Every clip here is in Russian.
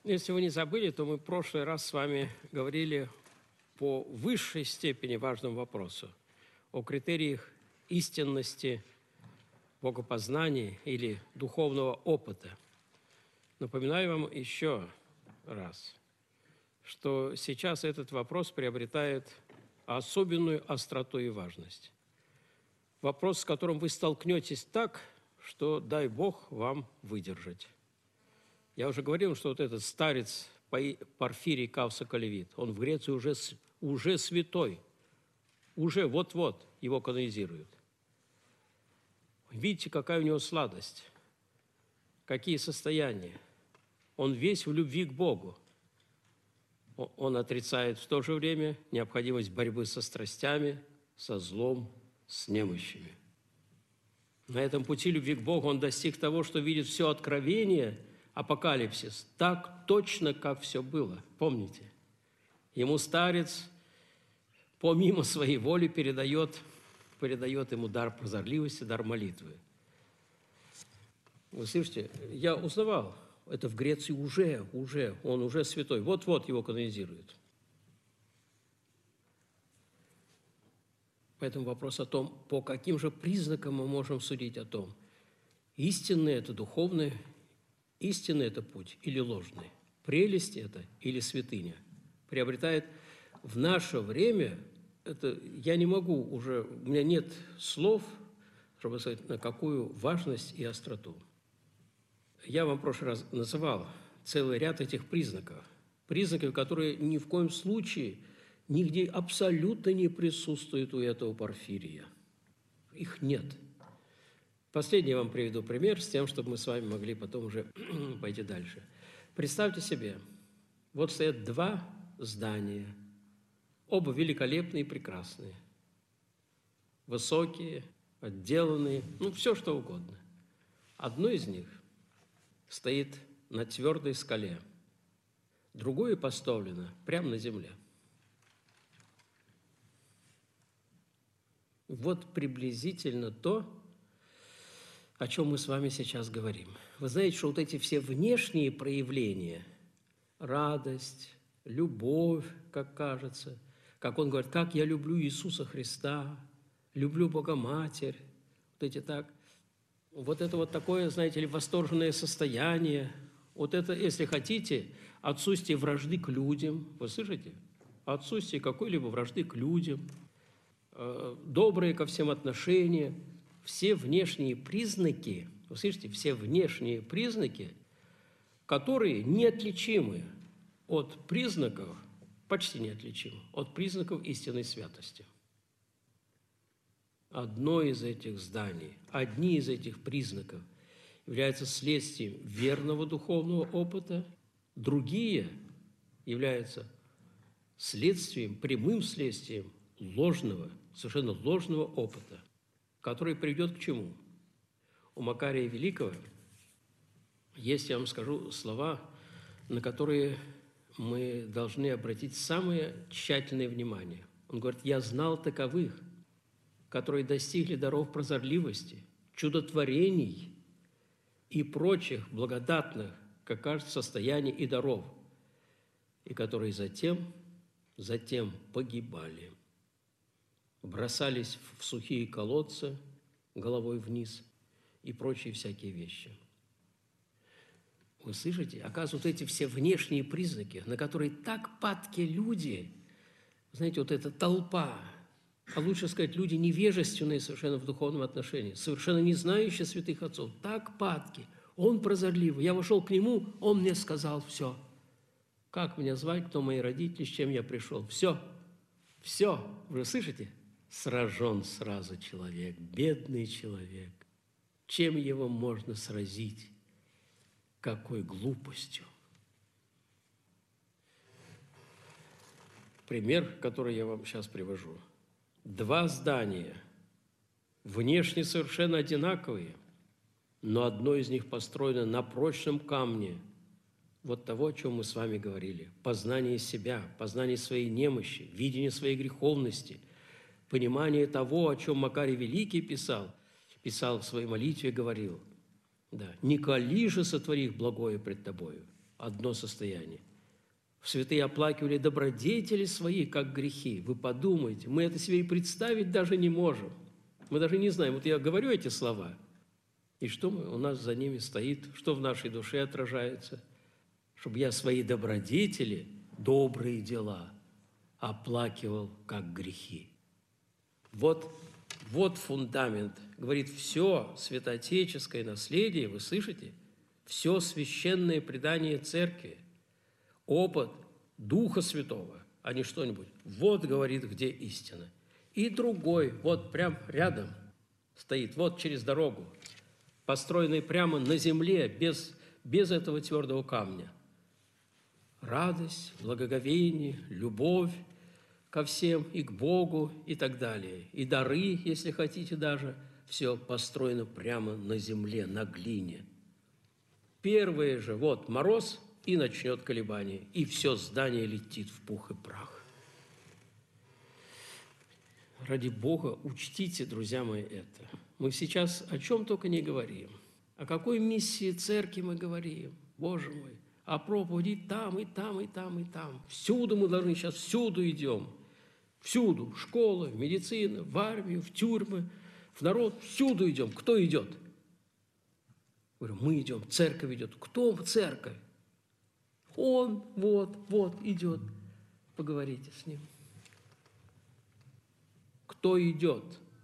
Если вы не забыли, то мы в прошлый раз с вами говорили по высшей степени важному вопросу о критериях истинности богопознания или духовного опыта. Напоминаю вам еще раз, что сейчас этот вопрос приобретает особенную остроту и важность. Вопрос, с которым вы столкнетесь так, что дай Бог вам выдержать. Я уже говорил, что вот этот старец Порфирий Кавсоколевит, он в Греции уже святой, уже вот-вот его канонизируют. Видите, какая у него сладость, какие состояния. Он весь в любви к Богу. Он отрицает в то же время необходимость борьбы со страстями, со злом, с немощами. На этом пути любви к Богу он достиг того, что видит все откровение, апокалипсис, так точно, как все было. Помните? Ему старец, помимо своей воли, передает ему дар прозорливости, дар молитвы. Вы слышите, я узнавал, это в Греции он уже святой, вот-вот его канонизируют. Поэтому вопрос о том, по каким же признакам мы можем судить о том, истинный это духовный, истинный это путь или ложный, прелесть это или святыня, приобретает в наше время, это я не могу уже, у меня нет слов, чтобы сказать, на какую важность и остроту. Я вам в прошлый раз называл целый ряд этих признаков, которые ни в коем случае нигде абсолютно не присутствуют у этого Порфирия. Их нет. Последний я вам приведу пример с тем, чтобы мы с вами могли потом уже пойти дальше. Представьте себе, вот стоят два здания, оба великолепные и прекрасные, высокие, отделанные, все что угодно. Одно из них стоит на твердой скале, другое поставлено прямо на земле. Вот приблизительно то, о чем мы с вами сейчас говорим. Вы знаете, что вот эти все внешние проявления, радость, любовь, как кажется, как он говорит, как я люблю Иисуса Христа, люблю Богоматерь, вот это вот такое, знаете ли, восторженное состояние, вот это, если хотите, отсутствие вражды к людям, вы слышите? Отсутствие какой-либо вражды к людям, добрые ко всем отношения, все внешние признаки, вы слышите, все внешние признаки, которые неотличимы от признаков, почти неотличимы от признаков истинной святости. Одно из этих зданий, одни из этих признаков являются следствием верного духовного опыта, другие являются следствием, прямым следствием ложного, совершенно ложного опыта, который приведет к чему? У Макария Великого есть, я вам скажу, слова, на которые мы должны обратить самое тщательное внимание. Он говорит, я знал таковых, которые достигли даров прозорливости, чудотворений и прочих благодатных, как кажется, состояний и даров, и которые затем погибали, бросались в сухие колодцы головой вниз и прочие всякие вещи. Вы слышите? Оказывается, вот эти все внешние признаки, на которые так падки люди, знаете, вот эта толпа, а лучше сказать, люди невежественные совершенно в духовном отношении, совершенно не знающие святых отцов, так падки. Он прозорливый. Я вошел к нему, он мне сказал все. Как меня звать, кто мои родители, с чем я пришел. Все. Вы слышите? Сражен сразу человек, бедный человек. Чем его можно сразить? Какой глупостью. Пример, который я вам сейчас привожу. Два здания, внешне совершенно одинаковые, но одно из них построено на прочном камне. Вот того, о чем мы с вами говорили. Познание себя, познание своей немощи, видение своей греховности, понимание того, о чем Макарий Великий писал в своей молитве, говорил, да, «Не кали же сотвори их благое пред тобою, одно состояние. Святые оплакивали добродетели свои, как грехи. Вы подумайте, мы это себе и представить даже не можем. Мы даже не знаем. Вот я говорю эти слова, и что у нас за ними стоит, что в нашей душе отражается, чтобы я свои добродетели, добрые дела оплакивал, как грехи. Вот фундамент. Говорит, все святоотеческое наследие, вы слышите, все священное предание Церкви, опыт Духа Святого, а не что-нибудь. Вот, говорит, где истина. И другой, вот прям рядом стоит, вот через дорогу, построенный прямо на земле, без этого твердого камня. Радость, благоговение, любовь ко всем и к Богу и так далее. И дары, если хотите даже, все построено прямо на земле, на глине. Первое же, вот мороз, и начнет колебание, и все здание летит в пух и прах. Ради Бога, учтите, друзья мои, это. Мы сейчас о чем только не говорим. О какой миссии церкви мы говорим, Боже мой. О проповеди там, и там, и там, и там. Всюду мы должны, сейчас всюду идем. Всюду. В школы, в медицину, в армию, в тюрьмы, в народ. Всюду идем. Кто идет? Говорю, мы идем, церковь идет. Кто в церковь? Он вот идет. Поговорите с ним. Кто идет?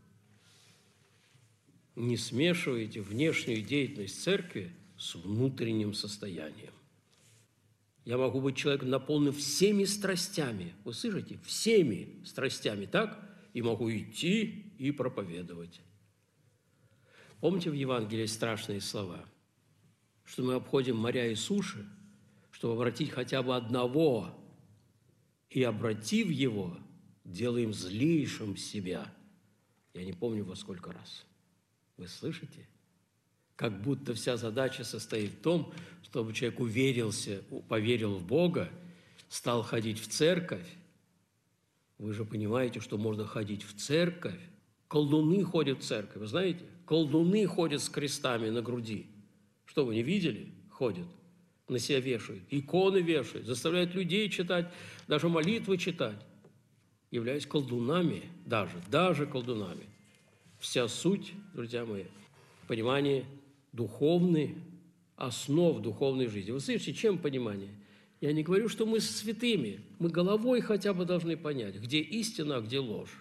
Не смешивайте внешнюю деятельность церкви с внутренним состоянием. Я могу быть человеком, наполненным всеми страстями. Вы слышите? Всеми страстями, так? И могу идти и проповедовать. Помните, в Евангелии страшные слова, что мы обходим моря и суши, чтобы обратить хотя бы одного, и, обратив его, делаем злейшим себя. Я не помню во сколько раз. Вы слышите? Как будто вся задача состоит в том, чтобы человек поверил в Бога, стал ходить в церковь. Вы же понимаете, что можно ходить в церковь. Колдуны ходят в церковь, вы знаете? Колдуны ходят с крестами на груди. Что, вы не видели? Ходят, на себя вешают, иконы вешают, заставляют людей читать, даже молитвы читать. Являясь колдунами, даже колдунами. Вся суть, друзья мои, понимание духовной, основ духовной жизни. Вы слышите, чем понимание? Я не говорю, что мы святыми. Мы головой хотя бы должны понять, где истина, а где ложь.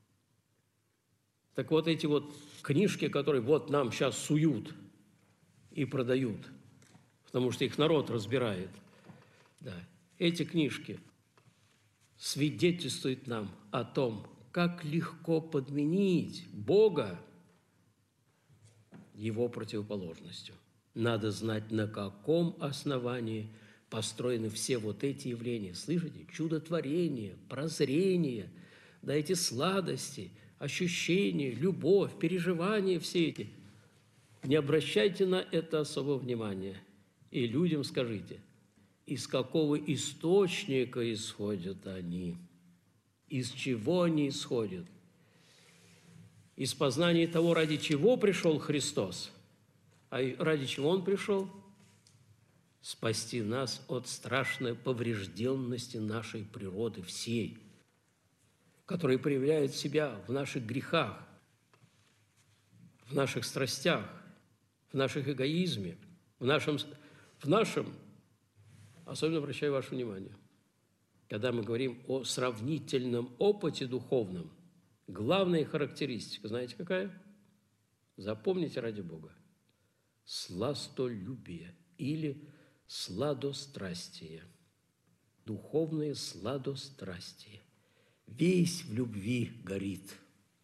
Так вот эти вот книжки, которые вот нам сейчас суют и продают, потому что их народ разбирает, да, эти книжки свидетельствуют нам о том, как легко подменить Бога его противоположностью. Надо знать, на каком основании построены все вот эти явления. Слышите? Чудотворение, прозрение, да, эти сладости, ощущения, любовь, переживания все эти. Не обращайте на это особого внимания. И людям скажите, из какого источника исходят они, из чего они исходят. Из познания того, ради чего пришел Христос. А ради чего Он пришел? Спасти нас от страшной поврежденности нашей природы всей, которая проявляет себя в наших грехах, в наших страстях, в наших эгоизме, в нашем, особенно обращаю ваше внимание, когда мы говорим о сравнительном опыте духовном, главная характеристика, знаете какая? Запомните ради Бога. Сластолюбие или сладострастие. Духовное сладострастие. Весь в любви горит.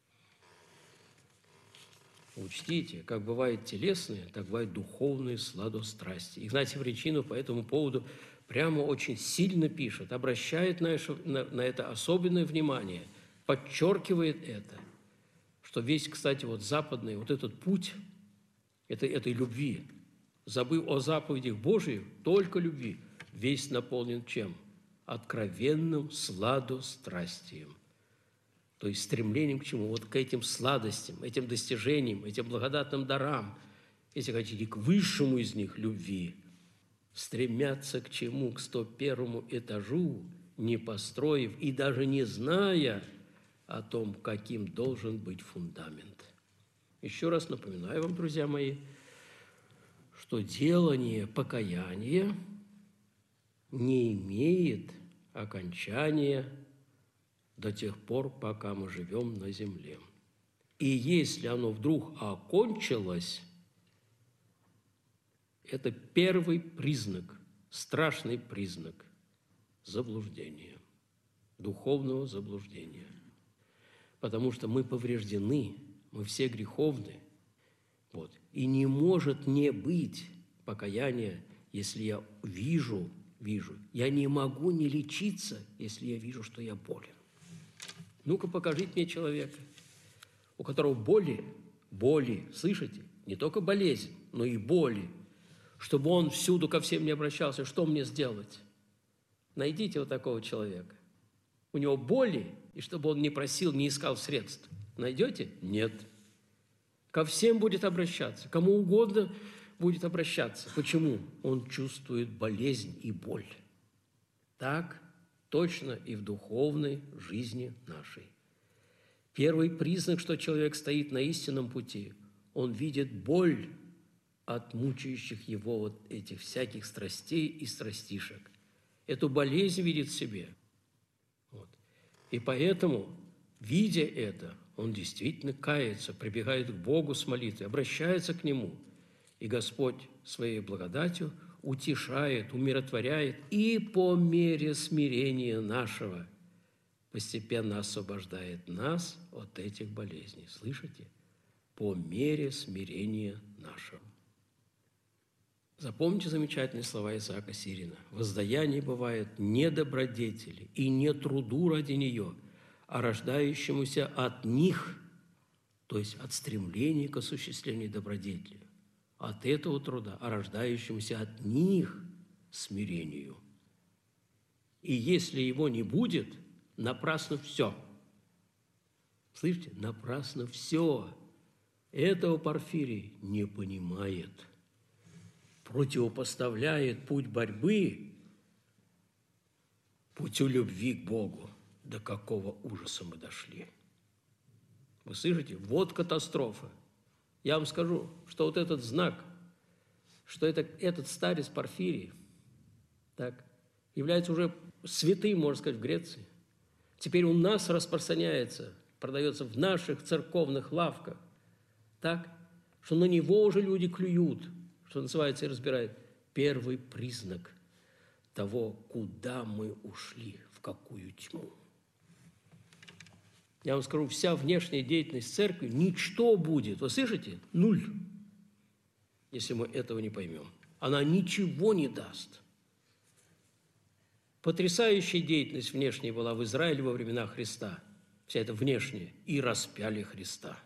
Учтите, как бывает телесное, так бывает духовное сладострастие. Игнатий Брянчанин по этому поводу прямо очень сильно пишет, обращает на это особенное внимание, подчеркивает это, что весь, кстати, вот западный, вот этот путь этой любви, забыв о заповедях Божьих, только любви, весь наполнен чем? Откровенным сладострастием. То есть стремлением к чему? Вот к этим сладостям, этим достижениям, этим благодатным дарам, если хотите, к высшему из них любви. стремятся к чему? К 101 этажу, не построив и даже не зная о том, каким должен быть фундамент. Еще раз напоминаю вам, друзья мои, что делание покаяния не имеет окончания до тех пор, пока мы живем на земле. И если оно вдруг окончилось, это первый признак, страшный признак заблуждения, духовного заблуждения. Потому что мы повреждены, мы все греховны. Вот. И не может не быть покаяния, если я вижу. Я не могу не лечиться, если я вижу, что я болен. Ну-ка, покажите мне человека, у которого боли, слышите? Не только болезнь, но и боли. Чтобы он всюду ко всем не обращался, что мне сделать? Найдите вот такого человека. У него боли, и чтобы он не просил, не искал средств. Найдете? Нет. Ко всем будет обращаться, кому угодно будет обращаться. Почему? Он чувствует болезнь и боль. Так точно и в духовной жизни нашей. Первый признак, что человек стоит на истинном пути, он видит боль от мучающих его вот этих всяких страстей и страстишек. Эту болезнь видит в себе. Вот. И поэтому, видя это, он действительно кается, прибегает к Богу с молитвой, обращается к Нему. И Господь своей благодатью утешает, умиротворяет и по мере смирения нашего постепенно освобождает нас от этих болезней. Слышите? По мере смирения нашего. Запомните замечательные слова Исаака Сирина. «Воздаяние бывает не добродетели и не труду ради нее, а рождающемуся от них, то есть от стремления к осуществлению добродетели, от этого труда, а рождающемуся от них смирению. И если его не будет, напрасно все». Слышите? Напрасно все. Этого Порфирий не понимает. Противопоставляет путь борьбы путю любви к Богу. До какого ужаса мы дошли. Вы слышите? Вот катастрофа. Я вам скажу, что вот этот знак, что этот старец Порфирий так, является уже святым, можно сказать, в Греции. Теперь у нас распространяется, продается в наших церковных лавках, так, что на него уже люди клюют, что называется, и разбирают. Первый признак того, куда мы ушли, в какую тьму. Я вам скажу, вся внешняя деятельность церкви, ничто будет, вы слышите? Нуль, если мы этого не поймем. Она ничего не даст. Потрясающая деятельность внешняя была в Израиле во времена Христа. Вся эта внешняя. И распяли Христа.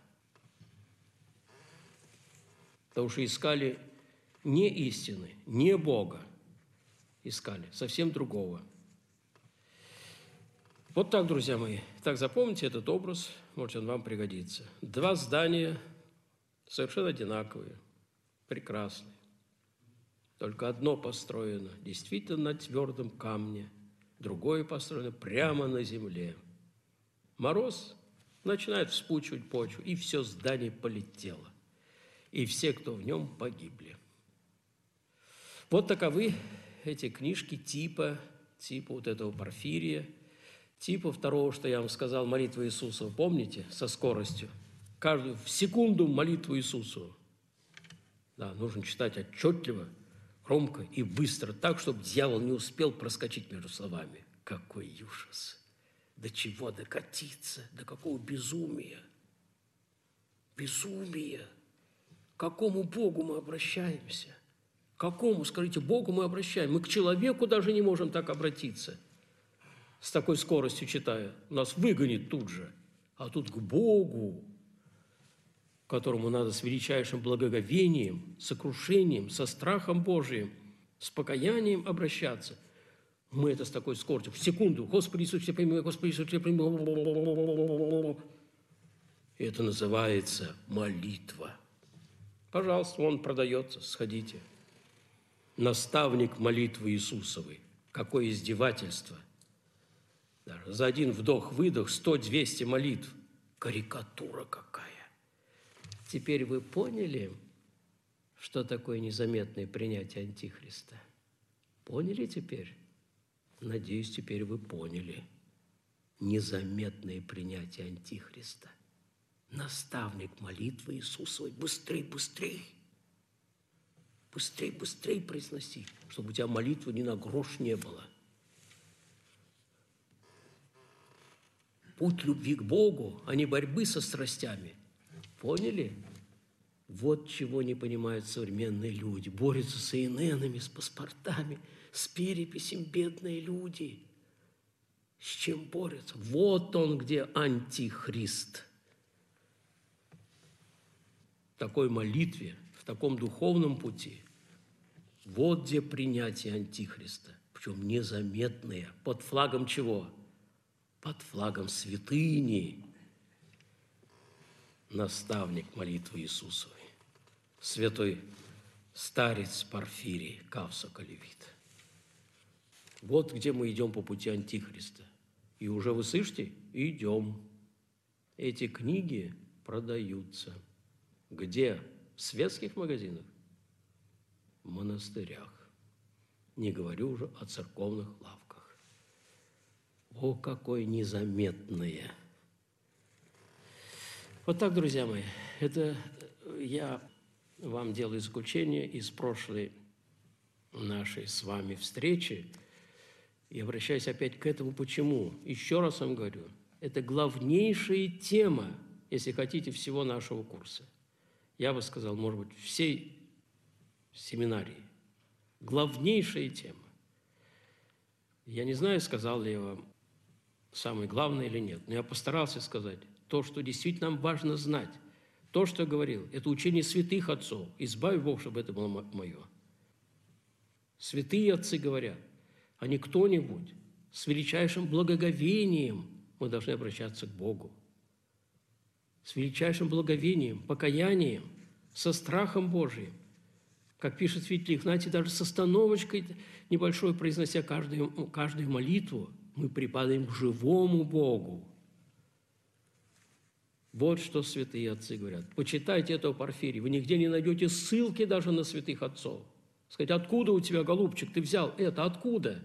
Потому что искали не истины, не Бога. Искали совсем другого. Вот так, друзья мои. Так запомните этот образ, может, он вам пригодится. Два здания совершенно одинаковые, прекрасные. Только одно построено действительно на твердом камне, другое построено прямо на земле. Мороз начинает вспучивать почву, и все здание полетело. И все, кто в нем, погибли. Вот таковы эти книжки типа вот этого Порфирия, типа второго, что я вам сказал, молитва Иисуса. Вы помните? Со скоростью. Каждую в секунду молитву Иисусу. Да, нужно читать отчетливо, громко и быстро, так, чтобы дьявол не успел проскочить между словами. Какой ужас! До чего докатиться? До какого безумия? Безумие! К какому Богу мы обращаемся? К какому, скажите, Богу мы обращаемся? Мы к человеку даже не можем так обратиться. С такой скоростью читая. Нас выгонит тут же. А тут к Богу, которому надо с величайшим благоговением, сокрушением, со страхом Божиим, с покаянием обращаться. Мы это с такой скоростью, в секунду. Господи Иисус, я приму, Господи Иисус, я приму. Это называется молитва. Пожалуйста, он продается, сходите. наставник молитвы Иисусовой. Какое издевательство! Даже за один вдох-выдох 100-200 молитв. Карикатура какая! Теперь вы поняли, что такое незаметное принятие Антихриста? Поняли теперь? Надеюсь, теперь вы поняли. Незаметное принятие Антихриста. Наставник молитвы Иисусовой. Быстрей, быстрей! Быстрей, быстрей произноси, чтобы у тебя молитвы ни на грош не было. Путь любви к Богу, а не борьбы со страстями. Поняли? Вот чего не понимают современные люди. Борются с ИННами, с паспортами, с переписями бедные люди. С чем борются? Вот он где антихрист. В такой молитве, в таком духовном пути. Вот где принятие антихриста. Причем незаметное. Под флагом чего? Под флагом святыни. Наставник молитвы Иисусовой. Святой старец Порфирий, Кавсо-Колевит. Вот где мы идем по пути Антихриста. И уже вы слышите? Идем. Эти книги продаются. Где? В светских магазинах? В монастырях. Не говорю уже о церковных лавках. О, какое незаметное! Вот так, друзья мои, это я вам делаю исключение из прошлой нашей с вами встречи и обращаюсь опять к этому. Почему? Еще раз вам говорю, это главнейшая тема, если хотите, всего нашего курса. Я бы сказал, может быть, всей семинарии. Главнейшая тема. Я не знаю, сказал ли я вам самое главное или нет, но я постарался сказать то, что действительно нам важно знать. То, что я говорил, это учение святых отцов. Избави Бог, чтобы это было мое. Святые отцы говорят, а не кто-нибудь. С величайшим благоговением мы должны обращаться к Богу. С величайшим благоговением, покаянием, со страхом Божиим. Как пишет святитель Игнатий, даже с остановочкой небольшой, произнося каждую молитву, мы припадаем к живому Богу. Вот что святые отцы говорят. Почитайте этого Порфирия. Вы нигде не найдете ссылки даже на святых отцов. Сказать, откуда у тебя, голубчик, ты взял это? Откуда?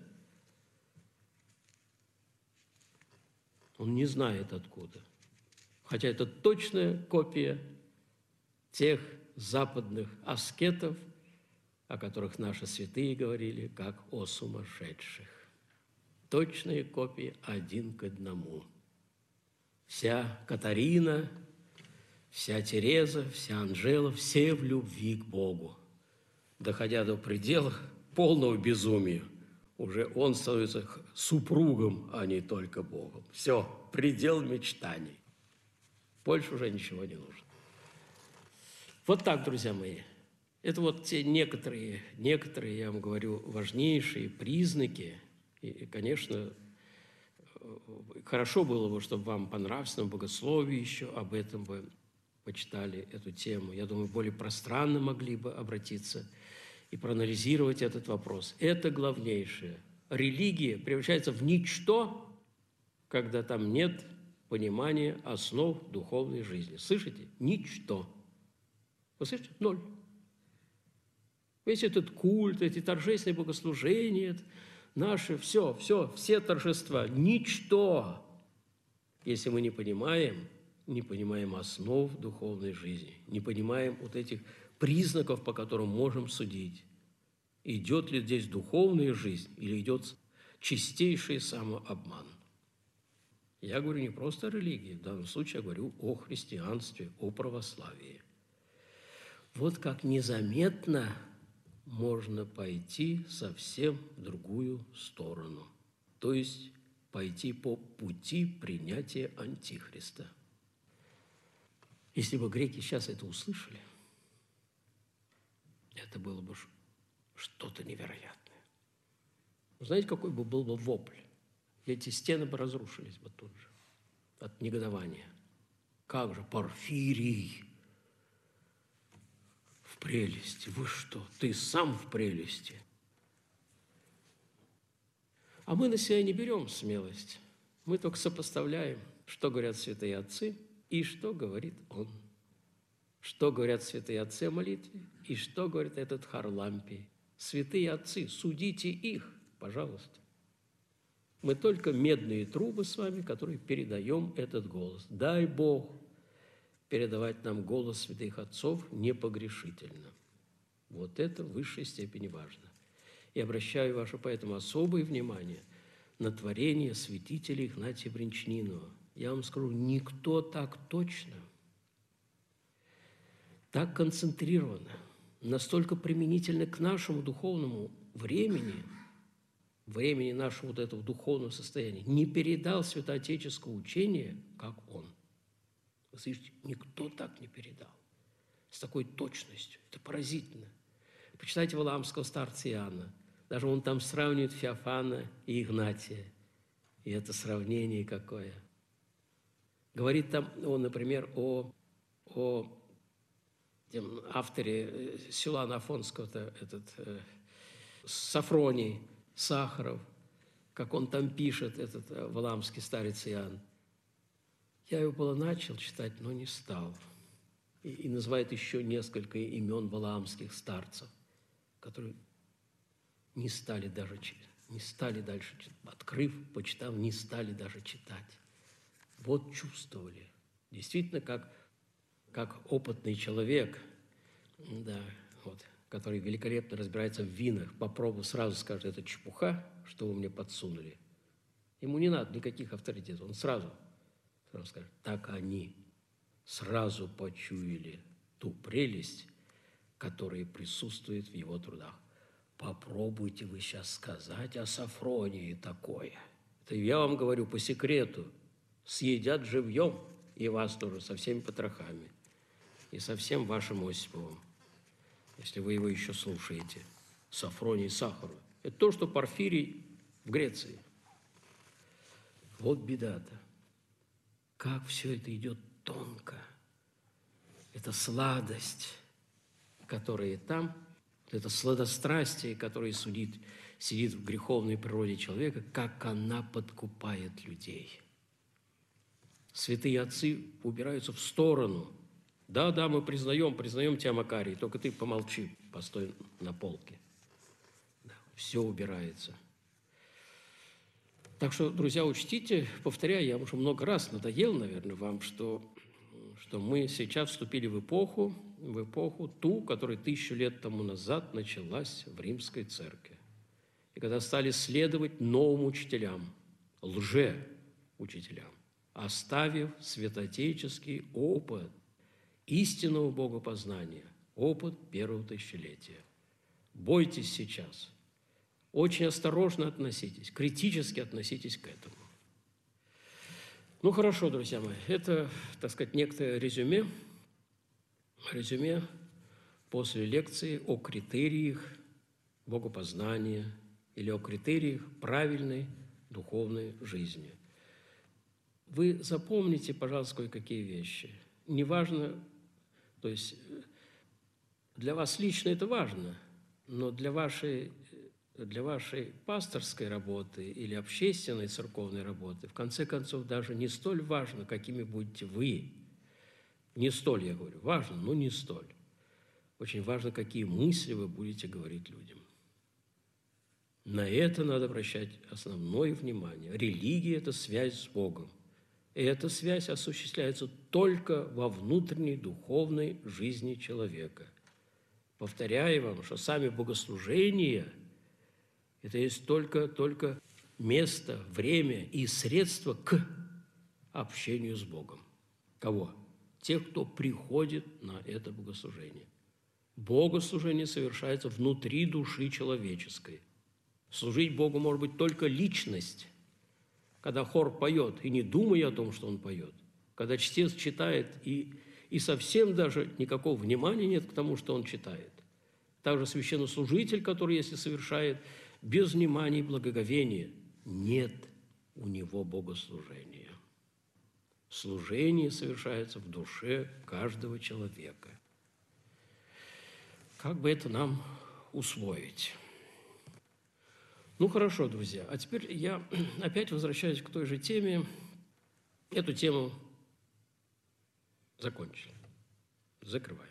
Он не знает откуда. Хотя это точная копия тех западных аскетов, о которых наши святые говорили, как о сумасшедших. Точные копии 1 к 1. Вся Катарина, вся Тереза, вся Анжела, все в любви к Богу. Доходя до предела полного безумия, уже он становится супругом, а не только Богом. Все, предел мечтаний. Больше уже ничего не нужно. Вот так, друзья мои. Это вот те некоторые, я вам говорю, важнейшие признаки. И, конечно, хорошо было бы, чтобы вам по нравственному богословию еще об этом бы почитали эту тему. Я думаю, более пространно могли бы обратиться и проанализировать этот вопрос. Это главнейшее. Религия превращается в ничто, когда там нет понимания основ духовной жизни. Слышите? Ничто. Вы слышите? Ноль. Весь этот культ, эти торжественные богослужения, наши, все торжества, ничто, если мы не понимаем основ духовной жизни, не понимаем вот этих признаков, по которым можем судить, идет ли здесь духовная жизнь или идет чистейший самообман. Я говорю не просто о религии, в данном случае я говорю о христианстве, о православии. Вот как незаметно можно пойти совсем в другую сторону, то есть пойти по пути принятия Антихриста. Если бы греки сейчас это услышали, это было бы что-то невероятное. Знаете, какой бы был бы вопль? Эти стены бы разрушились бы тут же от негодования. Как же Порфирий в прелести. Вы что? Ты сам в прелести. А мы на себя не берем смелость. Мы только сопоставляем, что говорят святые отцы и что говорит он. Что говорят святые отцы о молитве и что говорит этот Харлампий. Святые отцы, судите их, пожалуйста. Мы только медные трубы с вами, которые передаем этот голос. Дай Бог передавать нам голос святых отцов непогрешительно. Вот это в высшей степени важно. И обращаю ваше поэтому особое внимание на творение святителя Игнатия Бринчанинова. Я вам скажу, никто так точно, так концентрированно, настолько применительно к нашему духовному времени нашего вот этого духовного состояния, не передал святоотеческого учения, как он. Вы слышите, никто так не передал. С такой точностью. Это поразительно. Почитайте Валаамского старца Иоанна. Даже он там сравнивает Феофана и Игнатия. И это сравнение какое. Говорит там он, например, о авторе Силуана Афонского, Сафроний, Сахаров, как он там пишет, этот валаамский старец Иоанн. Я его было начал читать, но не стал. И называет еще несколько имен валаамских старцев, которые не стали дальше читать. Открыв, почитав, не стали даже читать. Вот чувствовали. Действительно, как опытный человек, да, вот, который великолепно разбирается в винах, попробует, сразу скажет, это чепуха, что вы мне подсунули. Ему не надо никаких авторитетов, он сразу скажет, так они сразу почуяли ту прелесть, которая присутствует в его трудах. Попробуйте вы сейчас сказать о Сафронии такое. Это я вам говорю по секрету. Съедят живьем и вас тоже со всеми потрохами. И со всем вашим Осиповым, если вы его еще слушаете. Сафроний Сахару. Это то, что Порфирий в Греции. Вот беда-то. Как все это идет тонко. Это сладость, которая там, это сладострастие, которое сидит в греховной природе человека, как она подкупает людей. Святые отцы убираются в сторону. Да, мы признаем тебя, Макарий, только ты помолчи, постой на полке. Да, все убирается. Так что, друзья, учтите, повторяю, я уже много раз надоел, наверное, вам, что мы сейчас вступили в эпоху ту, которая 1000 лет тому назад началась в Римской Церкви. И когда стали следовать новым учителям, лжеучителям, оставив святоотеческий опыт истинного богопознания, опыт первого тысячелетия. Бойтесь сейчас. Очень осторожно относитесь, критически относитесь к этому. Ну, хорошо, друзья мои, это, так сказать, некоторое резюме после лекции о критериях богопознания или о критериях правильной духовной жизни. Вы запомните, пожалуйста, кое-какие вещи. Неважно, то есть для вас лично это важно, но для вашей пасторской работы или общественной церковной работы, в конце концов, даже не столь важно, какими будете вы. Не столь, я говорю, важно, но не столь. Очень важно, какие мысли вы будете говорить людям. На это надо обращать основное внимание. Религия – это связь с Богом. И эта связь осуществляется только во внутренней духовной жизни человека. Повторяю вам, что сами богослужения – это есть только место, время и средства к общению с Богом. Кого? Тех, кто приходит на это богослужение. Богослужение совершается внутри души человеческой. Служить Богу может быть только личность, когда хор поет, и не думая о том, что он поет, когда чтец читает, и совсем даже никакого внимания нет к тому, что он читает. Также священнослужитель, который, если совершает без внимания и благоговения, нет у него богослужения. Служение совершается в душе каждого человека. как бы это нам усвоить. Ну, хорошо, друзья. А теперь я опять возвращаюсь к той же теме. Эту тему закончили. Закрываем.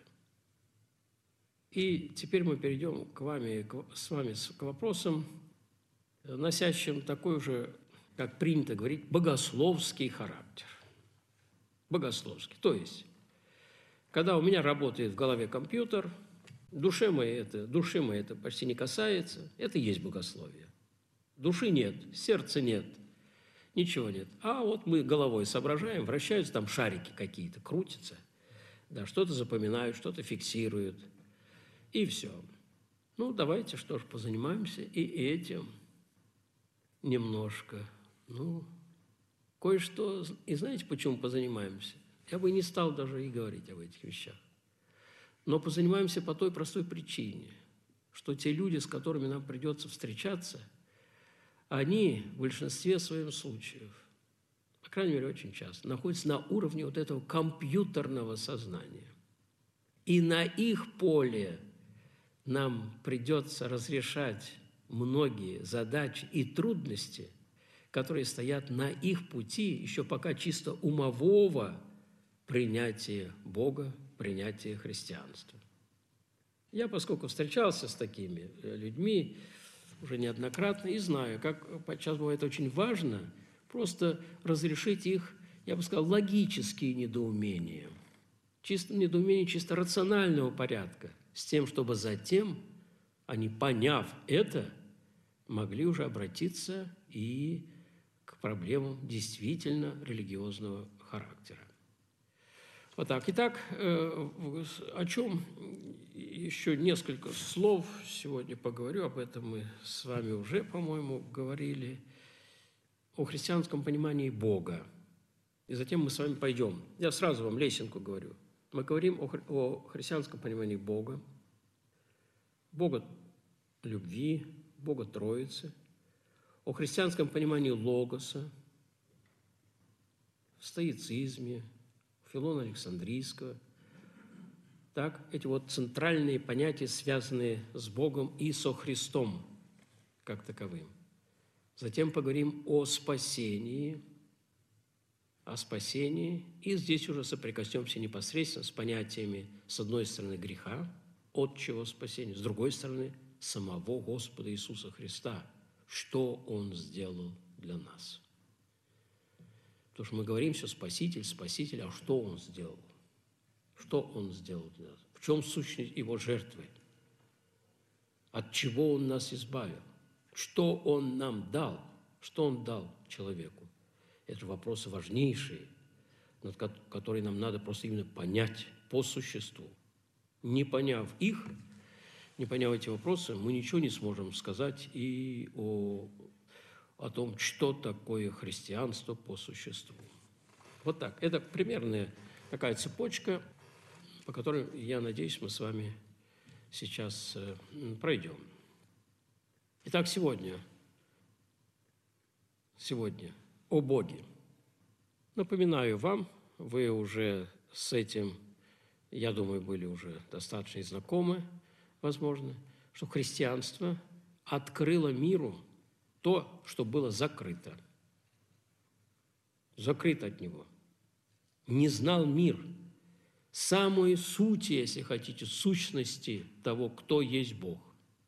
И теперь мы перейдем с вами к вопросам, носящим такой же, как принято говорить, богословский характер. Богословский. То есть, когда у меня работает в голове компьютер, души моей это почти не касается, это и есть богословие. Души нет, сердца нет, ничего нет. А вот мы головой соображаем, вращаются там шарики какие-то, крутятся, да, что-то запоминают, что-то фиксируют, и все. Ну, давайте, что ж, позанимаемся и этим немножко. Ну, кое-что, и знаете, почему позанимаемся? Я бы не стал даже и говорить об этих вещах. Но позанимаемся по той простой причине, что те люди, с которыми нам придется встречаться, они в большинстве своих случаев, по крайней мере, очень часто, находятся на уровне вот этого компьютерного сознания. И на их поле нам придется разрешать многие задачи и трудности, которые стоят на их пути еще пока чисто умового принятия Бога, принятия христианства. Я, поскольку встречался с такими людьми уже неоднократно и знаю, как подчас бывает очень важно просто разрешить их, я бы сказал, логические недоумения, недоумения чисто рационального порядка, с тем, чтобы затем они, поняв это, могли уже обратиться и к проблемам действительно религиозного характера. Вот так. Итак, о чем еще несколько слов сегодня поговорю, об этом мы с вами уже, по-моему, говорили, о христианском понимании Бога. И затем мы с вами пойдем. Я сразу вам лесенку говорю. Мы говорим о христианском понимании Бога, Бога любви, Бога Троицы, о христианском понимании Логоса, в стоицизме, Филона Александрийского. Так, эти вот центральные понятия, связанные с Богом и со Христом, как таковым. Затем поговорим о спасении, и здесь уже соприкоснемся непосредственно с понятиями, с одной стороны, греха, от чего спасение, с другой стороны, самого Господа Иисуса Христа, что Он сделал для нас. Потому что мы говорим все Спаситель, а что Он сделал? Что Он сделал для нас? В чем сущность Его жертвы? От чего Он нас избавил? Что Он нам дал? Что Он дал человеку? Это вопросы важнейшие, которые нам надо просто именно понять по существу. Не поняв их, не поняв эти вопросы, мы ничего не сможем сказать и о том, что такое христианство по существу. Вот так. Это примерная такая цепочка, по которой, я надеюсь, мы с вами сейчас пройдем. Итак, сегодня о Боге. Напоминаю вам, вы уже с этим, я думаю, были уже достаточно знакомы, возможно, что христианство открыло миру то, что было закрыто. Закрыто от него. Не знал мир самой сути, если хотите, сущности того, кто есть Бог.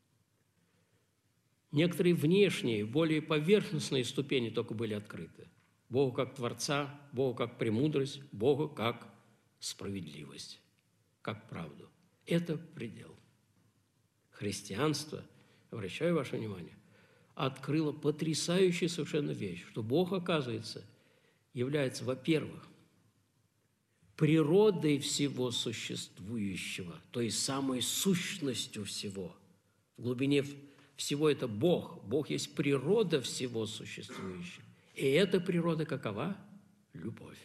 Некоторые внешние, более поверхностные ступени только были открыты. Богу как Творца, Богу как премудрость, Богу как справедливость, как правду. Это предел. Христианство, обращаю ваше внимание, открыло потрясающую совершенно вещь, что Бог, оказывается, является, во-первых, природой всего существующего, то есть самой сущностью всего. В глубине всего это Бог. Бог есть природа всего существующего. И эта природа какова? Любовь.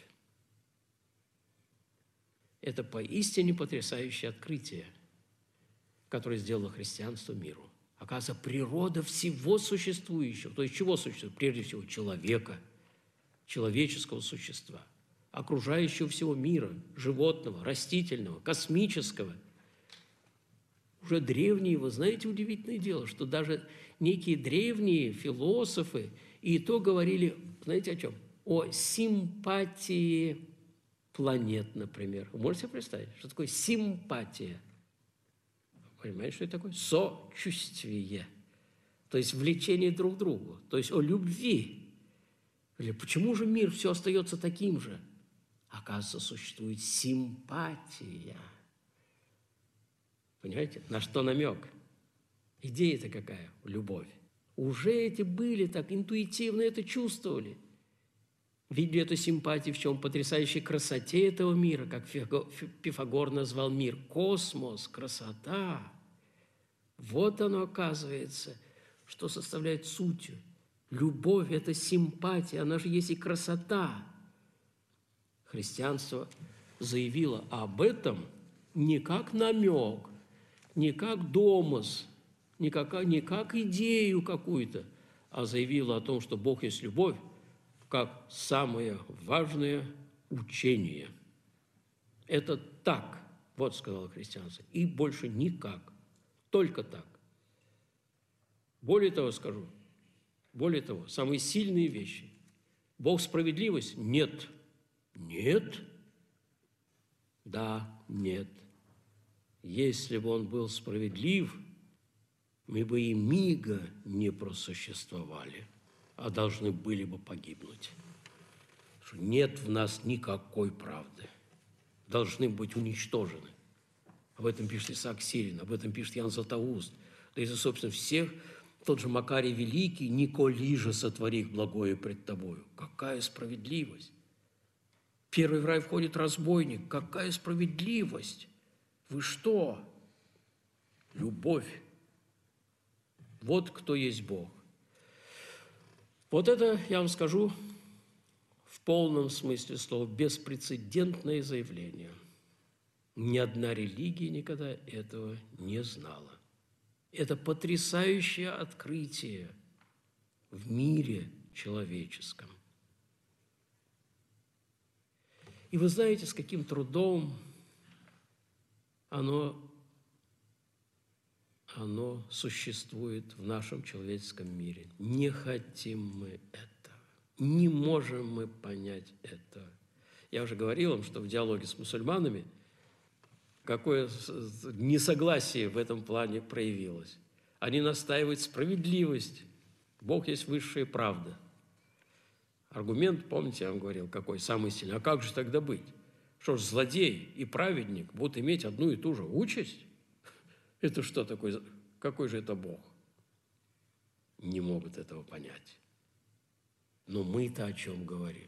Это поистине потрясающее открытие, которое сделало христианство миру. Оказывается, природа всего существующего, то есть чего существует? Прежде всего, человека, человеческого существа, окружающего всего мира, животного, растительного, космического. Уже древние, вы знаете, удивительное дело, что даже некие древние философы и то говорили, знаете о чем? О симпатии планет, например. Вы можете себе представить, что такое симпатия? Понимаете, что это такое? Сочувствие. То есть влечение друг к другу. То есть о любви. Или почему же мир все остается таким же? Оказывается, существует симпатия. Понимаете, на что намек? Идея-то какая? Любовь. Уже эти были так, интуитивно это чувствовали. Видели эту симпатию в чем? Потрясающей красоте этого мира, как Пифагор назвал мир. Космос, красота. Вот оно, оказывается, что составляет сутью. Любовь – это симпатия, она же есть и красота. Христианство заявило об этом не как намек, не как домысл, не как идею какую-то, а заявило о том, что Бог есть любовь, как самое важное учение. Это так, вот сказало христианство, и больше никак, только так. Более того скажу, самые сильные вещи. Бог справедливость? Нет. Нет? Да, нет. Если бы Он был справедлив, мы бы и мига не просуществовали, а должны были бы погибнуть. Что нет в нас никакой правды. Должны быть уничтожены. Об этом пишет Исаак Сирин, об этом пишет Ян Златоуст. Да и, собственно, всех, тот же Макарий Великий, «Николи же сотвори их благое пред тобою». Какая справедливость! Первый в рай входит разбойник. Какая справедливость! Вы что? Любовь. Вот кто есть Бог. Вот это, я вам скажу, в полном смысле слова, беспрецедентное заявление. Ни одна религия никогда этого не знала. Это потрясающее открытие в мире человеческом. И вы знаете, с каким трудом оно существует в нашем человеческом мире. Не хотим мы этого, не можем мы понять этого. Я уже говорил вам, что в диалоге с мусульманами какое несогласие в этом плане проявилось. Они настаивают справедливость. Бог есть высшая правда. Аргумент, помните, я вам говорил, какой самый сильный. А как же тогда быть? Что ж, злодей и праведник будут иметь одну и ту же участь? Это что такое? Какой же это Бог? Не могут этого понять. Но мы-то о чем говорим?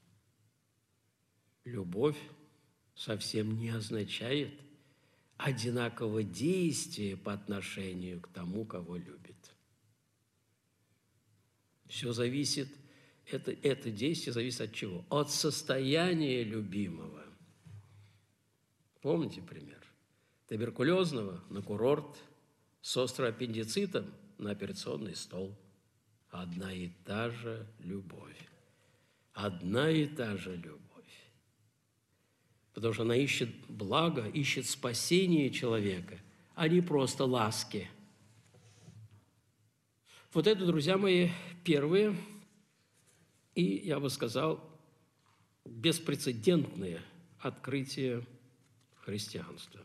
Любовь совсем не означает одинакового действия по отношению к тому, кого любит. Все зависит, это действие зависит от чего? От состояния любимого. Помните пример? Туберкулезного на курорт, с остроаппендицитом на операционный стол. Одна и та же любовь. Одна и та же любовь. Потому что она ищет благо, ищет спасение человека, а не просто ласки. Вот это, друзья мои, первые и, я бы сказал, беспрецедентные открытия христианства.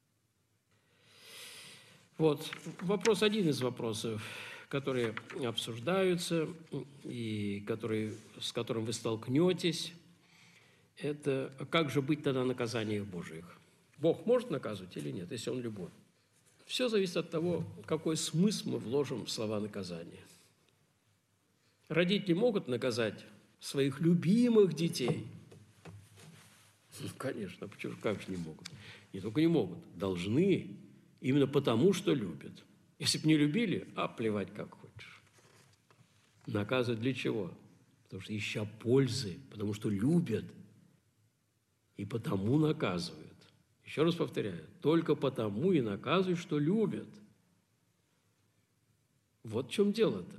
Вот вопрос, один из вопросов, которые обсуждаются и с которым вы столкнетесь, это как же быть тогда наказаниях Божьих? Бог может наказывать или нет, если Он любовь? Все зависит от того, какой смысл мы вложим в слова наказания. Родители могут наказать своих любимых детей? Конечно, почему, как же не могут? Не только не могут, должны, именно потому, что любят. Если бы не любили, плевать как хочешь. Наказывают для чего? Потому что ища пользы, потому что любят, и потому наказывают. Еще раз повторяю, только потому и наказывают, что любят. Вот в чем дело-то.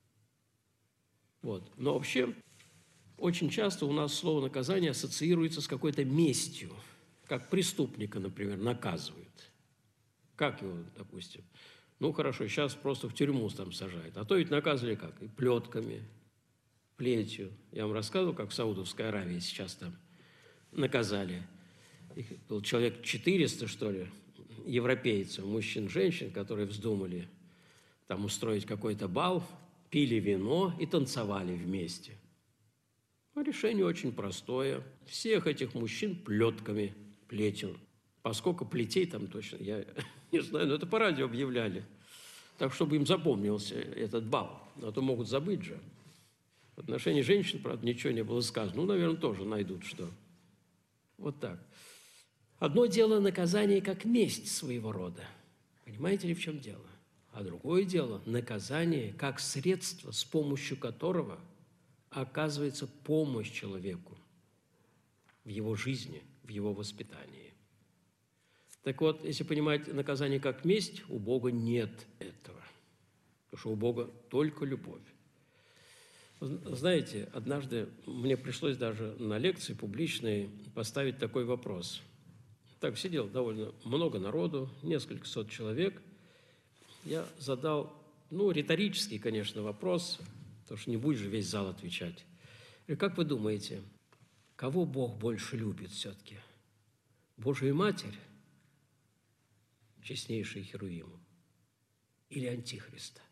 Вот. Но вообще, очень часто у нас слово «наказание» ассоциируется с какой-то местью, как преступника, например, наказывают. Как его, допустим? Ну, хорошо, сейчас просто в тюрьму там сажают. А то ведь наказывали как? И плетками, плетью. Я вам рассказывал, как в Саудовской Аравии сейчас там наказали. Их был человек 400, что ли, европейцев, мужчин, женщин, которые вздумали там устроить какой-то бал, пили вино и танцевали вместе. Но решение очень простое. Всех этих мужчин плетками, плетью. Поскольку плетей там точно, я не знаю, но это по радио объявляли. Так, чтобы им запомнился этот бал. А то могут забыть же. В отношении женщин, правда, ничего не было сказано. Ну, наверное, тоже найдут что. Вот так. Одно дело наказание как месть своего рода. Понимаете ли, в чем дело? А другое дело наказание как средство, с помощью которого оказывается помощь человеку в его жизни, в его воспитании. Так вот, если понимать наказание как месть, у Бога нет этого. Потому что у Бога только любовь. Знаете, однажды мне пришлось даже на лекции публичной поставить такой вопрос. Так сидел довольно много народу, несколько сот человек. Я задал, риторический, конечно, вопрос, потому что не будет же весь зал отвечать. И как вы думаете, кого Бог больше любит все-таки? Божию Матерь, честнейшую Херувиму, или Антихриста?